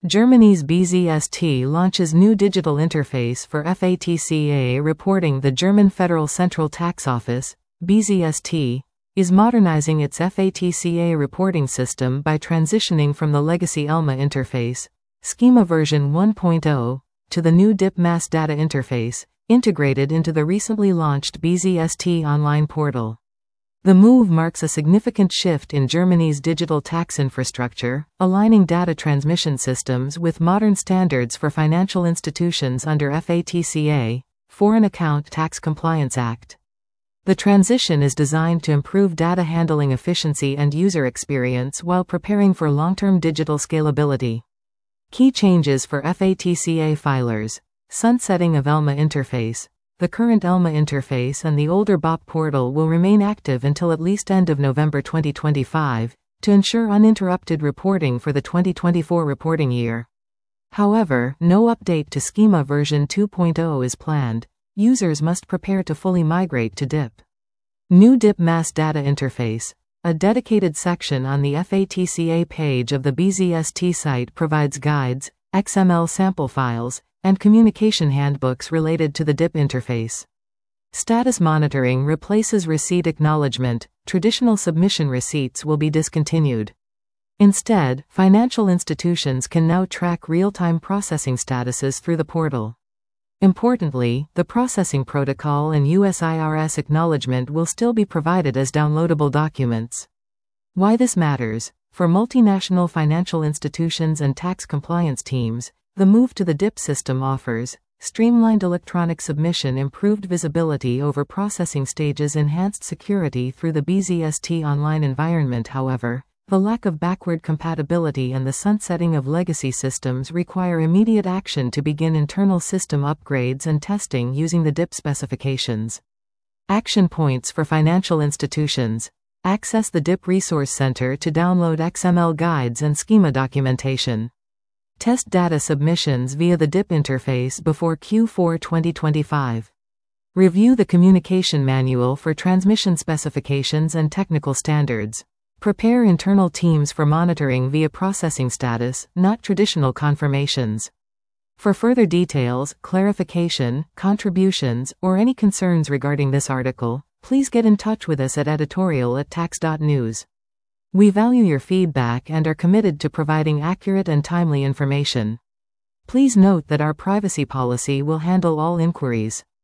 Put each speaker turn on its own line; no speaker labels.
Germany's BZST launches new digital interface for FATCA reporting. The German Federal Central Tax Office, BZST, is modernizing its FATCA reporting system by transitioning from the legacy ELMA interface, Schema version 1.0, to the new DIP Mass Data Interface, integrated into the recently launched BZST online portal. The move marks a significant shift in Germany's digital tax infrastructure, aligning data transmission systems with modern standards for financial institutions under FATCA, Foreign Account Tax Compliance Act. The transition is designed to improve data handling efficiency and user experience while preparing for long-term digital scalability. Key changes for FATCA filers: sunsetting of ELMA interface. The current ELMA interface and the older BOP portal will remain active until at least end of November 2025, to ensure uninterrupted reporting for the 2024 reporting year. However, no update to Schema version 2.0 is planned. Users must prepare to fully migrate to DIP. New DIP Mass Data Interface. A dedicated section on the FATCA page of the BZST site provides guides, XML sample files, and communication handbooks related to the DIP interface. Status monitoring replaces receipt acknowledgement. Traditional submission receipts will be discontinued. Instead, financial institutions can now track real-time processing statuses through the portal. Importantly, the processing protocol and US IRS acknowledgement will still be provided as downloadable documents. Why this matters? For multinational financial institutions and tax compliance teams, the move to the DIP system offers streamlined electronic submission, improved visibility over processing stages, enhanced security through the BZST online environment. However, the lack of backward compatibility and the sunsetting of legacy systems require immediate action to begin internal system upgrades and testing using the DIP specifications. Action points for financial institutions. Access the DIP Resource Center to download XML guides and schema documentation. Test data submissions via the DIP interface before Q4 2025. Review the communication manual for transmission specifications and technical standards. Prepare internal teams for monitoring via processing status, not traditional confirmations. For further details, clarification, contributions, or any concerns regarding this article, please get in touch with us at editorial@tax.news. We value your feedback and are committed to providing accurate and timely information. Please note that our privacy policy will handle all inquiries.